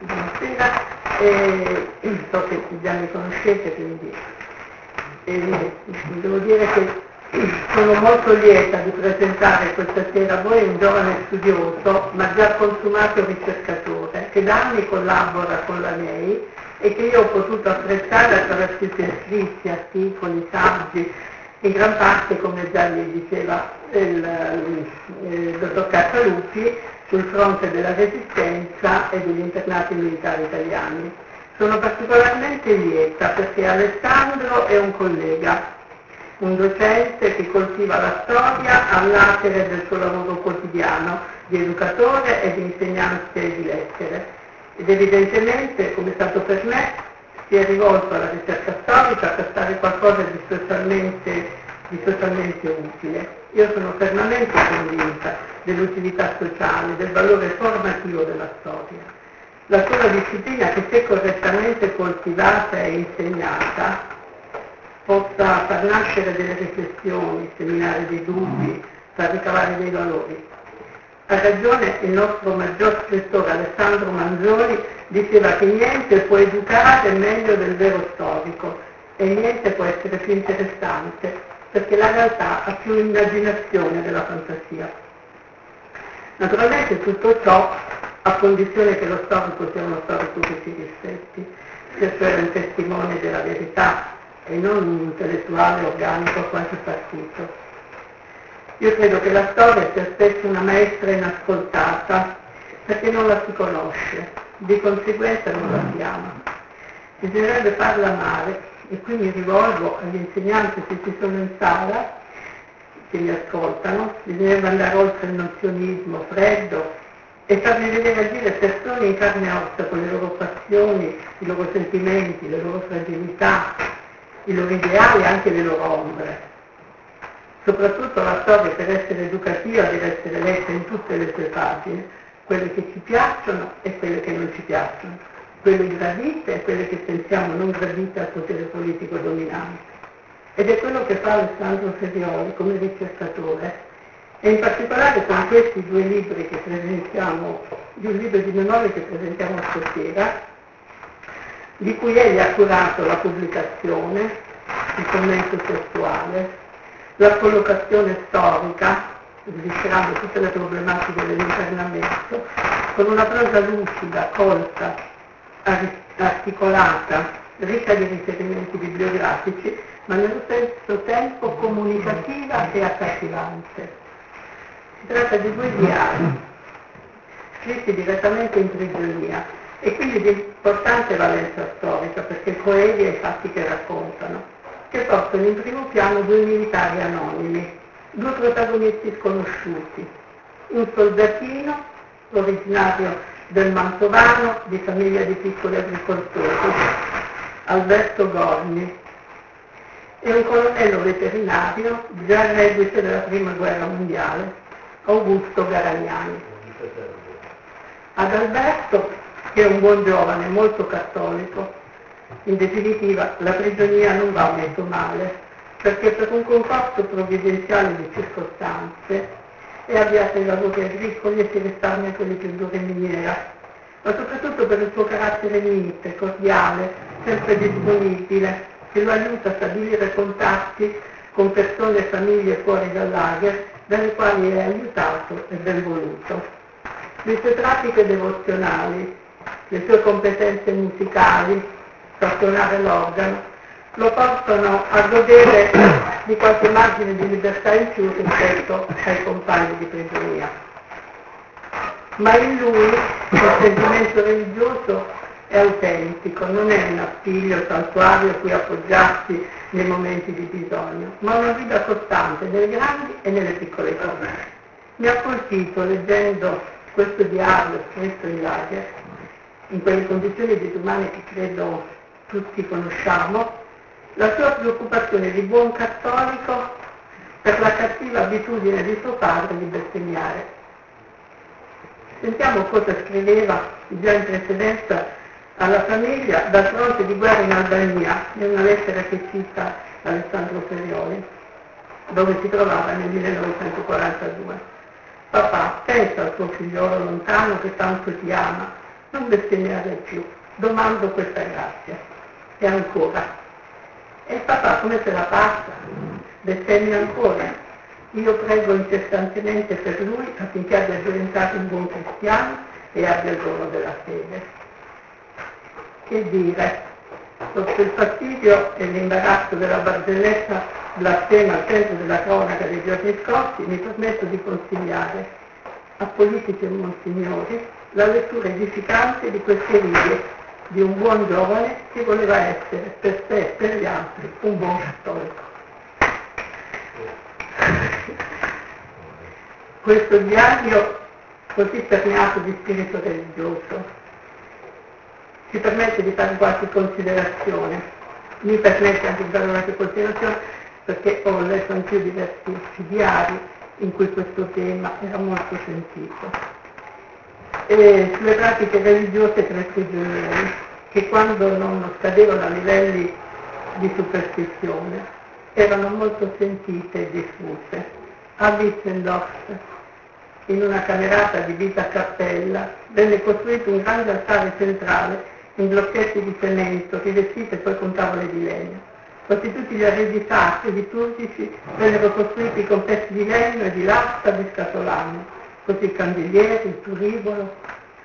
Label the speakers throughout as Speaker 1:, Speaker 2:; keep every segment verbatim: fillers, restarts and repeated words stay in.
Speaker 1: buonasera, e so che già mi conoscete, quindi e, devo dire che sono molto lieta di presentare questa sera a voi un giovane studioso, ma già consumato ricercatore, che da anni collabora con la N E I e che io ho potuto apprezzare attraverso i suoi scritti, articoli, saggi, in gran parte, come già vi diceva il, il dottor Casaluppi, sul fronte della resistenza e degli internati militari italiani. Sono particolarmente lieta perché Alessandro è un collega, un docente che coltiva la storia all'atere del suo lavoro quotidiano di educatore e di insegnante di lettere. Ed evidentemente, come è stato per me, si è rivolto alla ricerca storica per fare qualcosa di socialmente, di socialmente utile. Io sono fermamente convinta dell'utilità sociale, del valore formativo della storia. La sola disciplina che, se correttamente coltivata e insegnata, possa far nascere delle riflessioni, seminare dei dubbi, far ricavare dei valori. Ha ragione il nostro maggior scrittore Alessandro Manzoni, diceva che niente può educare meglio del vero storico e niente può essere più interessante, perché la realtà ha più immaginazione della fantasia. Naturalmente tutto ciò a condizione che lo storico sia uno storico che si rispetti, sia cioè un testimone della verità e non un intellettuale organico quasi partito. Io credo che la storia sia spesso una maestra inascoltata perché non la si conosce, di conseguenza non la si ama. Bisognerebbe farla amare, e qui mi rivolgo agli insegnanti che ci sono in sala, che mi ascoltano. Bisognerebbe andare oltre il nozionismo freddo e farvi vedere agire persone in carne e ossa con le loro passioni, i loro sentimenti, le loro fragilità, i loro ideali e anche le loro ombre. Soprattutto la storia, per essere educativa, deve essere letta in tutte le sue pagine, quelle che ci piacciono e quelle che non ci piacciono, quelle gradite e quelle che pensiamo non gradite al potere politico dominante. Ed è quello che fa Alessandro Ferioli come ricercatore, e in particolare con questi due libri che presentiamo, di un libro di memoria che presentiamo stasera, di cui egli ha curato la pubblicazione, il commento testuale, la collocazione storica, sviscerando tutte le problematiche dell'internamento, con una prosa lucida, colta, articolata, ricca di riferimenti bibliografici, ma nello stesso tempo comunicativa e accattivante. Si tratta di due diari, scritti direttamente in prigionia, e quindi di importante valenza storica, perché coevi ai fatti che raccontano, che portano in primo piano due militari anonimi, due protagonisti sconosciuti, un soldatino, originario del Mantovano, di famiglia di piccoli agricoltori, Alberto Gorni, e un colonnello veterinario, già reduce della prima guerra mondiale, Augusto Garagnani. Ad Alberto, che è un buon giovane, molto cattolico, in definitiva la prigionia non va molto male, perché per un concorso provvidenziale di circostanze è avviato ai lavori agricoli e si risparmia quelli più duri in miniera, ma soprattutto per il suo carattere mite, cordiale, sempre disponibile, che lo aiuta a stabilire contatti con persone e famiglie fuori dal lager, dalle quali è aiutato e ben voluto. Le sue pratiche devozionali, le sue competenze musicali, sa suonare l'organo, lo portano a godere di qualche margine di libertà in più rispetto ai compagni di prigionia. Ma in lui il sentimento religioso è autentico, non è un appiglio santuario a cui appoggiarsi nei momenti di bisogno, ma una guida costante nelle grandi e nelle piccole cose. Mi ha colpito, leggendo questo diario scritto in lager, in quelle condizioni disumane che credo tutti conosciamo, la sua preoccupazione di buon cattolico per la cattiva abitudine di suo padre di bestemmiare. Sentiamo cosa scriveva già in precedenza alla famiglia dal fronte di guerra in Albania, in una lettera che cita Alessandro Ferioli, dove si trovava nel millenovecentoquarantadue. Papà, pensa al tuo figliolo lontano che tanto ti ama, non bestemmiare più, domando questa grazia. E ancora, e il papà come se la passa? Bestemmia ancora. Io prego incessantemente per lui affinché abbia diventato un buon cristiano e abbia il dono della fede. Che dire? Sotto il fastidio e l'imbarazzo della barzelletta blasfema al centro della cronaca dei giorni scorsi, mi permetto di consigliare a politici e monsignori la lettura edificante di queste righe di un buon giovane che voleva essere per sé e per gli altri un buon cattolico. Questo diario così permeato di spirito religioso ci permette di fare qualche considerazione, mi permette anche di fare qualche considerazione perché ho letto anche io diversi diari in cui questo tema era molto sentito. E sulle pratiche religiose tra i prigionieri, che quando non scadevano a livelli di superstizione erano molto sentite e diffuse. A Wittendorf, in una camerata adibita a cappella, venne costruito un grande altare centrale in blocchetti di cemento rivestiti poi con tavole di legno. Quasi tutti gli arredi sacri liturgici vennero costruiti con pezzi di legno e di lastra di scatolame, così il candeliere, il turibolo,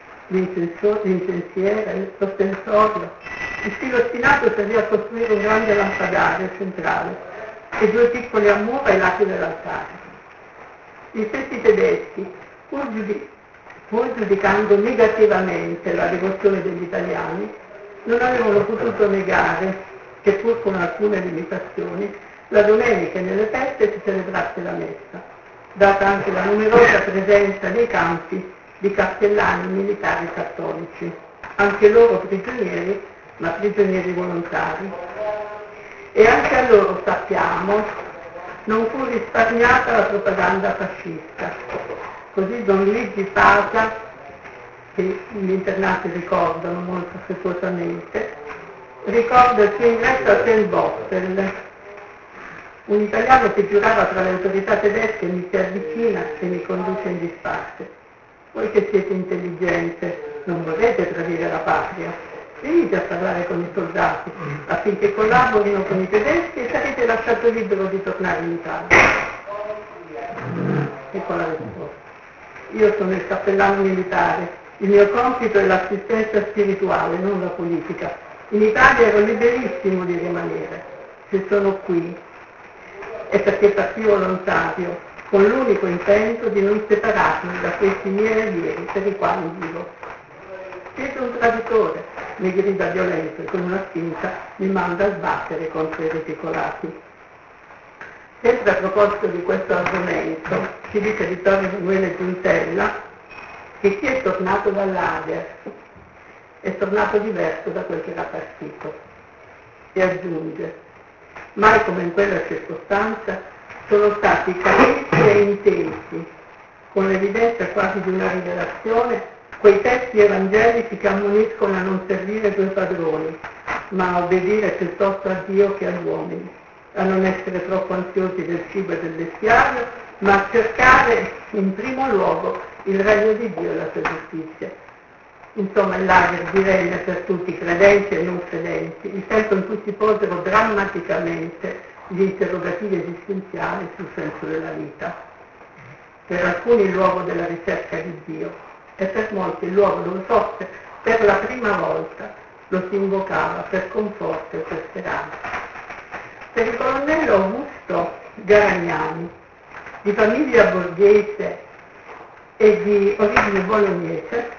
Speaker 1: l'incensiere, l'ostensorio. Il filo ostinato servì a costruire un grande lampadario centrale e due piccoli a mura ai lati dell'altare. Gli stessi tedeschi, pur, giudi- pur giudicando negativamente la devozione degli italiani, non avevano potuto negare che pur con alcune limitazioni la domenica nelle feste si celebrasse la messa, data anche la numerosa presenza nei campi di cappellani militari cattolici, anche loro prigionieri, ma prigionieri volontari. E anche a loro, sappiamo, non fu risparmiata la propaganda fascista. Così Don Luigi Pasa, che gli internati ricordano molto affettuosamente, ricorda il suo ingresso a Saint-Bostel. Un italiano che giurava tra le autorità tedesche mi si avvicina e mi conduce in disparte. Voi che siete intelligente, non vorrete tradire la patria, venite a parlare con i soldati affinché collaborino con i tedeschi e sarete lasciato libero di tornare in Italia. Ecco la risposta. Io sono il cappellano militare, il mio compito è l'assistenza spirituale, non la politica. In Italia ero liberissimo di rimanere. Se sono qui è perché partì volontario, con l'unico intento di non separarmi da questi miei allievi per i quali vivo. Siete un traditore, mi grida violento e con una spinta mi manda a sbattere contro i reticolati. Sempre a proposito di questo argomento, ci dice Vittorio Emanuele Giuntella che chi è tornato dall'Ager è tornato diverso da quel che era partito. E aggiunge, mai come in quella circostanza sono stati capiti e intesi, con l'evidenza quasi di una rivelazione, quei testi evangelici che ammoniscono a non servire due padroni, ma a obbedire piuttosto a Dio che agli uomini, a non essere troppo ansiosi del cibo e del vestiario, ma a cercare in primo luogo il regno di Dio e la sua giustizia. Insomma, il lager divenne per tutti, credenti e non credenti, il tempo in cui si posero drammaticamente gli interrogativi esistenziali sul senso della vita. Per alcuni il luogo della ricerca di Dio e per molti il luogo dove forse per la prima volta lo si invocava per conforto e per speranza. Per il colonnello Augusto Garagnani, di famiglia borghese e di origine bolognese,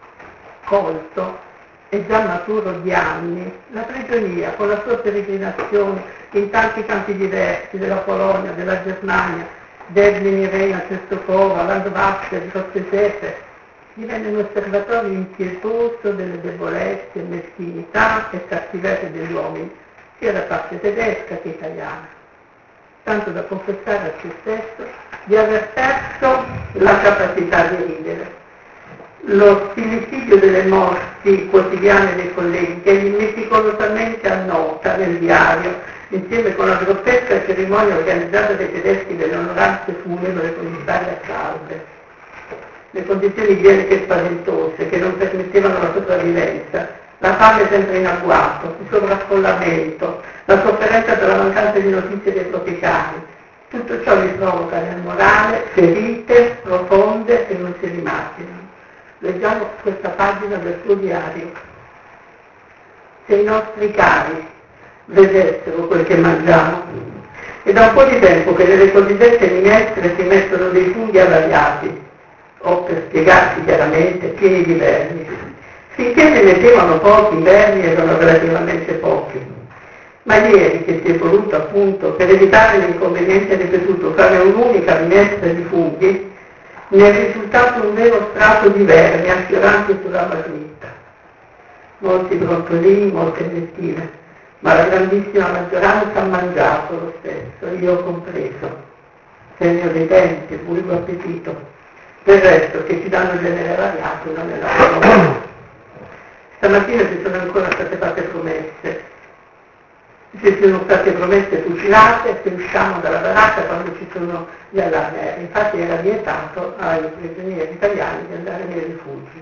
Speaker 1: colto e già maturo di anni, la prigionia con la sua peregrinazione in tanti campi diversi della Polonia, della Germania, Deblin, Irena, Cestokova, Landwasser, Grossesepe, divenne un osservatorio impietoso delle debolezze, meschinità e cattiveria degli uomini, sia da parte tedesca che italiana, tanto da confessare a se stesso di aver perso la capacità di ridere. Lo stilicidio delle morti quotidiane dei colleghi, che egli meticolosamente annota nel diario, insieme con la grottesca cerimonia organizzata dai tedeschi delle onoranze funebri con gli stari a salve. le condizioni igieniche spaventose che non permettevano la sopravvivenza, la fame sempre in agguato, il sovraffollamento, la sofferenza per la mancanza di notizie dei propri cari. Tutto ciò li provoca nel morale ferite profonde che non si rimarginano. Leggiamo questa pagina del suo diario. Se i nostri cari vedessero quel che mangiamo, è da un po' di tempo che nelle cosiddette minestre si mettono dei funghi avariati, o per spiegarsi chiaramente, pieni di vermi. Finché ne mettevano pochi, i vermi erano relativamente pochi. Ma ieri che si è voluto appunto, per evitare l'inconveniente ripetuto, fare un'unica minestra di funghi, ne è risultato un vero strato di vermi affioranti sulla marmitta. Molti brontolini, molte invettive, ma la grandissima maggioranza ha mangiato lo stesso, io compreso. Segno dei denti, bulbo appetito. Del resto, che ci danno genere variato non è la loro. Stamattina ci sono ancora state fatte promesse. Ci sono state promesse fucilate se usciamo dalla baracca quando ci sono gli allarmi. Infatti era vietato ai prigionieri italiani di andare nei rifugi.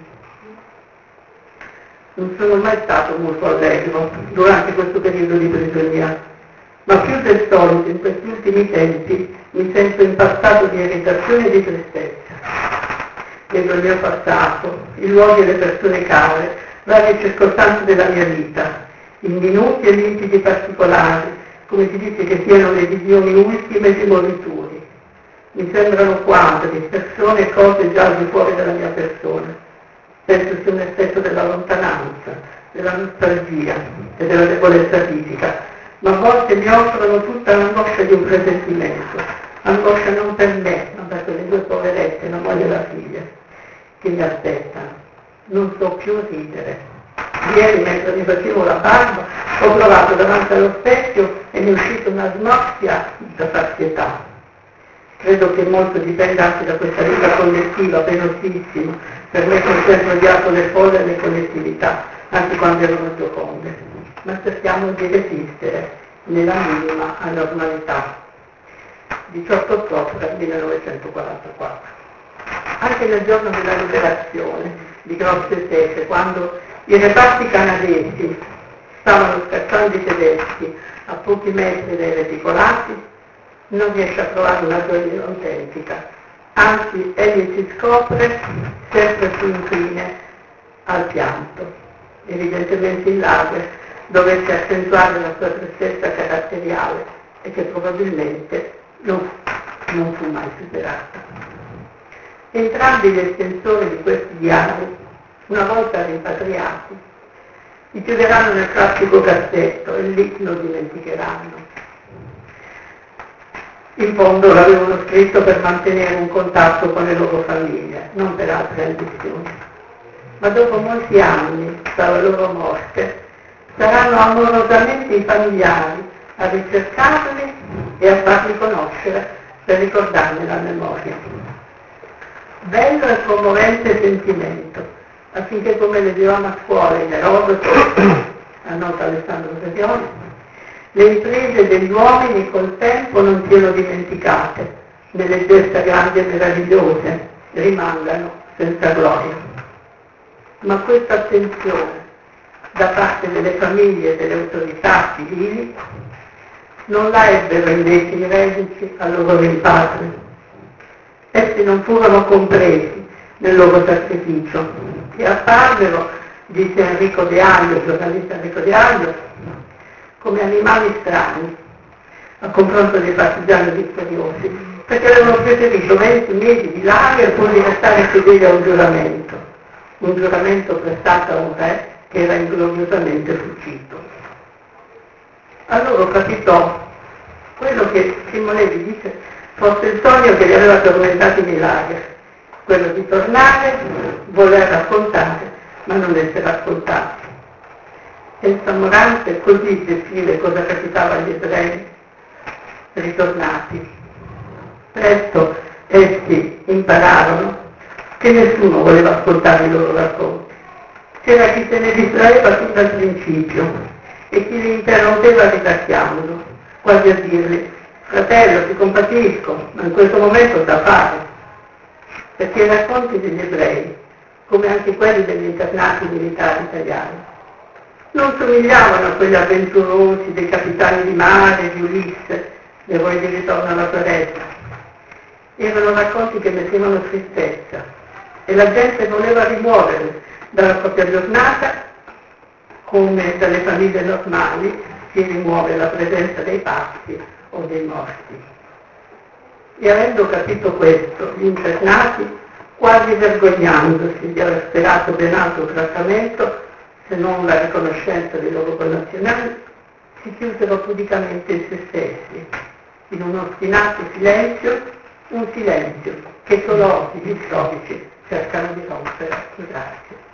Speaker 1: Non sono mai stato molto allegro durante questo periodo di prigionia, ma più del solito in questi ultimi tempi mi sento impastato di irritazione e di tristezza. Vedo il mio passato, i luoghi e le persone care, varie circostanze della mia vita, in minuti e limpidi particolari, come si dice che siano le visioni ultime di morituri. Mi sembrano quadri, persone e cose già al di fuori della mia persona. Penso sia un effetto della lontananza, della nostalgia e della debolezza fisica, ma a volte mi offrono tutta l'angoscia di un presentimento, angoscia non per me, ma per quelle due poverette, la moglie e la figlia, che mi aspettano. Non so più ridere. Ieri, mentre mi facevo la barba, ho provato davanti allo specchio e mi è uscita una smorfia da sazietà. Credo che molto dipenda anche da questa vita collettiva, penosissima. Per me che ho sempre odiato le folle e le collettività, anche quando erano gioconde. Ma cerchiamo di resistere nella minima anormalità. diciotto ottobre millenovecentoquarantaquattro. Anche nel giorno della liberazione di Grosse Sete, quando i reparti canadesi stavano scacciando i tedeschi a pochi metri dai reticolati, non riesce a trovare una gioia autentica. Anzi, egli si scopre sempre più incline al pianto. Evidentemente il lager dovette accentuare la sua tristezza caratteriale e che probabilmente non, non fu mai superata. Entrambi gli estensori di questi diari, una volta rimpatriati, li chiuderanno nel classico cassetto e lì lo dimenticheranno. In fondo l'avevano scritto per mantenere un contatto con le loro famiglie, non per altre ambizioni. Ma dopo molti anni, dalla loro morte, saranno amorosamente i familiari a ricercarli e a farli conoscere per ricordarne la memoria. Bello e commovente sentimento, affinché, come leggevamo a scuola in Erodoto, annota Alessandro Sepioni, le imprese degli uomini col tempo non siano dimenticate, nelle gesta grandi e meravigliose rimangano senza gloria. Ma questa attenzione da parte delle famiglie e delle autorità civili non la ebbero invece i reduci al loro rimpatrio. Essi non furono compresi nel loro sacrificio e apparvero, dice Enrico De Aglio, il giornalista Enrico De Aglio, come animali strani a confronto dei partigiani vittoriosi, perché avevano preferito venti mesi di lager pur di restare fedeli a un giuramento, un giuramento prestato a un re che era ingloriosamente fuggito. A loro capitò quello che Simonetti dice fosse il sogno che li aveva tormentati nei lager, quello di tornare, voler raccontare, ma non essere ascoltati. E il Samorante così descrive cosa capitava agli ebrei ritornati. Presto essi impararono che nessuno voleva ascoltare i loro racconti. C'era chi se ne distraeva fin dal principio e chi li interrompeva ridacchiandolo, quasi a dirgli: fratello, ti compatisco, ma in questo momento da fare. perché i racconti degli ebrei, come anche quelli degli internati militari italiani, non somigliavano a quelli avventurosi dei capitani di mare, di Ulisse, l'eroe di Ritorno alla foresta. Erano racconti che mettevano tristezza e la gente voleva rimuoverli dalla propria giornata, come dalle famiglie normali si rimuove la presenza dei pazzi o dei morti. E avendo capito questo, gli internati, quasi vergognandosi di aver sperato ben altro trattamento, se non la riconoscenza dei loro connazionali, si chiusero pudicamente in se stessi, in un ostinato silenzio, un silenzio che solo oggi gli storici cercano di rompere. Grazie.